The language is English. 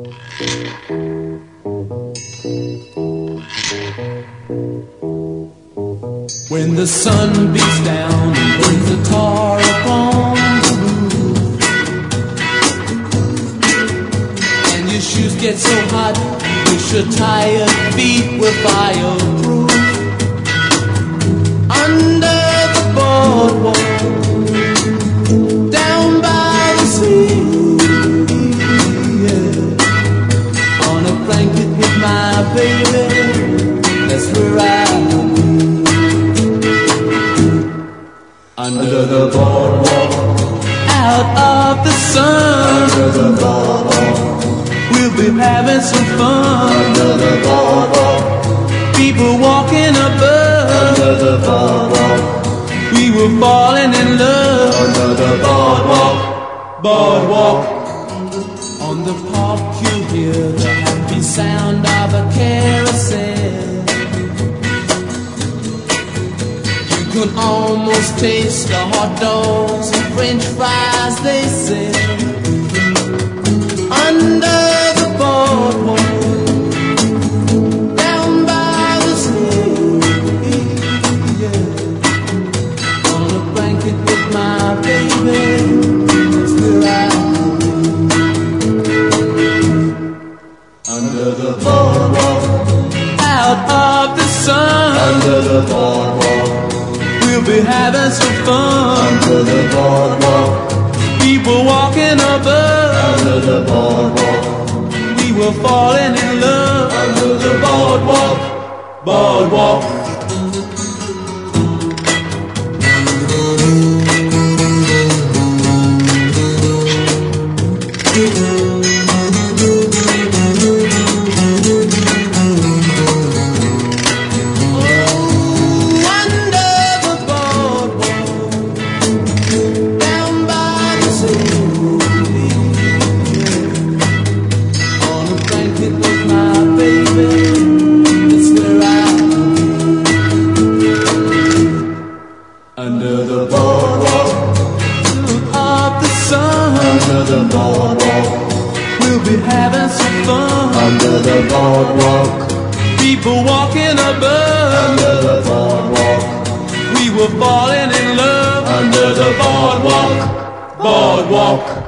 When the sun beats down and brings the tar upon the roof, and your shoes get so hot, you should tie your feet with fireproof. Under the boardwalk, down by the sea, yeah. On a blanket with my baby, that's where I will be. Under the boardwalk, out of the sun. Under the boardwalk, we'll be having some fun. Under the boardwalk, people walking above. Under the boardwalk, we were falling in love. Under the boardwalk, boardwalk. On the park you hear the happy sound of a carousel. You can almost taste the hot dogs and French fries they sell. Under the boardwalk, down by the sea, yeah. On a blanket with my baby, that's where I be. Under the boardwalk, out of the sun. Under the boardwalk, we'll be having some fun. Under the boardwalk, people walking above. Under the boardwalk, we were falling in love. Under the boardwalk, boardwalk. Under the boardwalk, of the sun. Under the boardwalk, we'll be having some fun. Under the boardwalk, people walking above. Under the boardwalk, we were falling in love. Under the boardwalk, boardwalk.